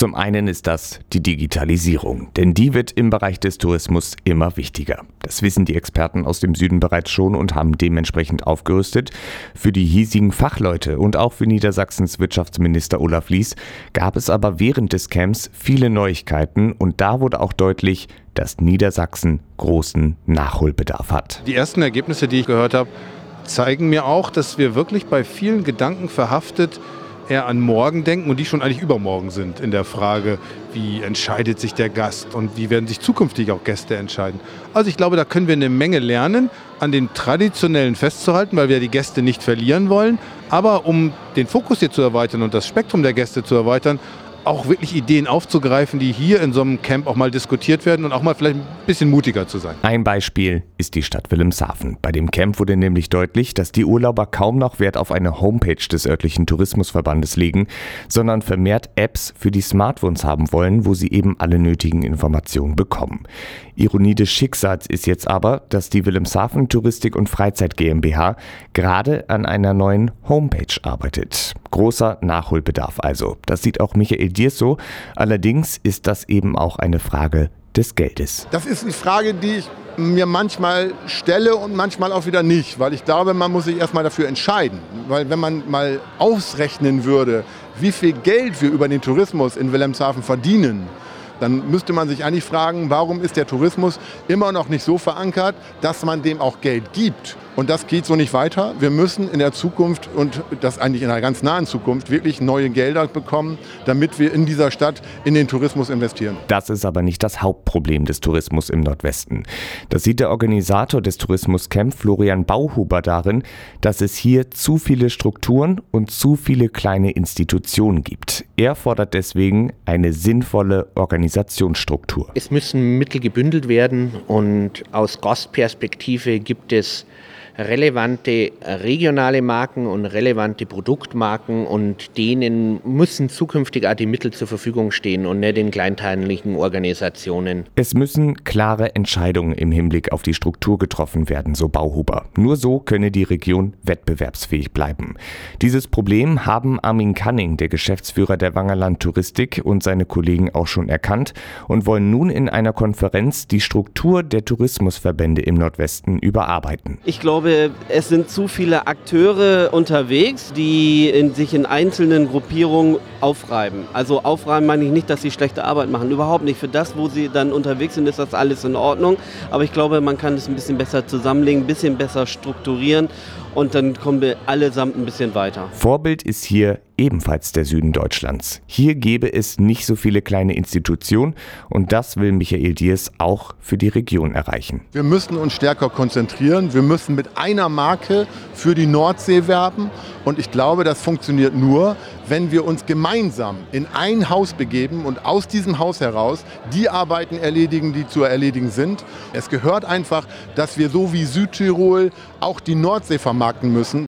Zum einen ist das die Digitalisierung, denn die wird im Bereich des Tourismus immer wichtiger. Das wissen die Experten aus dem Süden bereits schon und haben dementsprechend aufgerüstet. Für die hiesigen Fachleute und auch für Niedersachsens Wirtschaftsminister Olaf Lies gab es aber während des Camps viele Neuigkeiten und da wurde auch deutlich, dass Niedersachsen großen Nachholbedarf hat. Die ersten Ergebnisse, die ich gehört habe, zeigen mir auch, dass wir wirklich bei vielen Gedanken verhaftet eher an morgen denken und die schon eigentlich übermorgen sind in der Frage, wie entscheidet sich der Gast und wie werden sich zukünftig auch Gäste entscheiden. Also ich glaube, da können wir eine Menge lernen, an den Traditionellen festzuhalten, weil wir die Gäste nicht verlieren wollen. Aber um den Fokus hier zu erweitern und das Spektrum der Gäste zu erweitern, auch wirklich Ideen aufzugreifen, die hier in so einem Camp auch mal diskutiert werden und auch mal vielleicht ein bisschen mutiger zu sein. Ein Beispiel ist die Stadt Wilhelmshaven. Bei dem Camp wurde nämlich deutlich, dass die Urlauber kaum noch Wert auf eine Homepage des örtlichen Tourismusverbandes legen, sondern vermehrt Apps für die Smartphones haben wollen, wo sie eben alle nötigen Informationen bekommen. Ironie des Schicksals ist jetzt aber, dass die Wilhelmshaven Touristik und Freizeit GmbH gerade an einer neuen Homepage arbeitet. Großer Nachholbedarf also. Das sieht auch Michael Diers so. Allerdings ist das eben auch eine Frage des Geldes. Das ist die Frage, die ich mir manchmal stelle und manchmal auch wieder nicht, weil ich glaube, man muss sich erstmal dafür entscheiden. Weil wenn man mal ausrechnen würde, wie viel Geld wir über den Tourismus in Wilhelmshaven verdienen, dann müsste man sich eigentlich fragen, warum ist der Tourismus immer noch nicht so verankert, dass man dem auch Geld gibt. Und das geht so nicht weiter. Wir müssen in der Zukunft und das eigentlich in einer ganz nahen Zukunft wirklich neue Gelder bekommen, damit wir in dieser Stadt in den Tourismus investieren. Das ist aber nicht das Hauptproblem des Tourismus im Nordwesten. Das sieht der Organisator des Tourismuscamp Florian Bauhuber darin, dass es hier zu viele Strukturen und zu viele kleine Institutionen gibt. Er fordert deswegen eine sinnvolle Organisationsstruktur. Es müssen Mittel gebündelt werden und aus Gastperspektive gibt es relevante regionale Marken und relevante Produktmarken und denen müssen zukünftig auch die Mittel zur Verfügung stehen und nicht in kleinteiligen Organisationen. Es müssen klare Entscheidungen im Hinblick auf die Struktur getroffen werden, so Bauhuber. Nur so könne die Region wettbewerbsfähig bleiben. Dieses Problem haben Armin Canning, der Geschäftsführer der Wangerland Touristik, und seine Kollegen auch schon erkannt und wollen nun in einer Konferenz die Struktur der Tourismusverbände im Nordwesten überarbeiten. Ich glaube, es sind zu viele Akteure unterwegs, die sich in einzelnen Gruppierungen aufreiben. Also aufreiben meine ich nicht, dass sie schlechte Arbeit machen. Überhaupt nicht. Für das, wo sie dann unterwegs sind, ist das alles in Ordnung. Aber ich glaube, man kann es ein bisschen besser zusammenlegen, ein bisschen besser strukturieren und dann kommen wir allesamt ein bisschen weiter. Vorbild ist hier ebenfalls der Süden Deutschlands. Hier gäbe es nicht so viele kleine Institutionen und das will Michael Diers auch für die Region erreichen. Wir müssen uns stärker konzentrieren. Wir müssen mit einer Marke für die Nordsee werben und ich glaube, das funktioniert nur, wenn wir uns gemeinsam in ein Haus begeben und aus diesem Haus heraus die Arbeiten erledigen, die zu erledigen sind. Es gehört einfach, dass wir so wie Südtirol auch die Nordsee vermarkten müssen.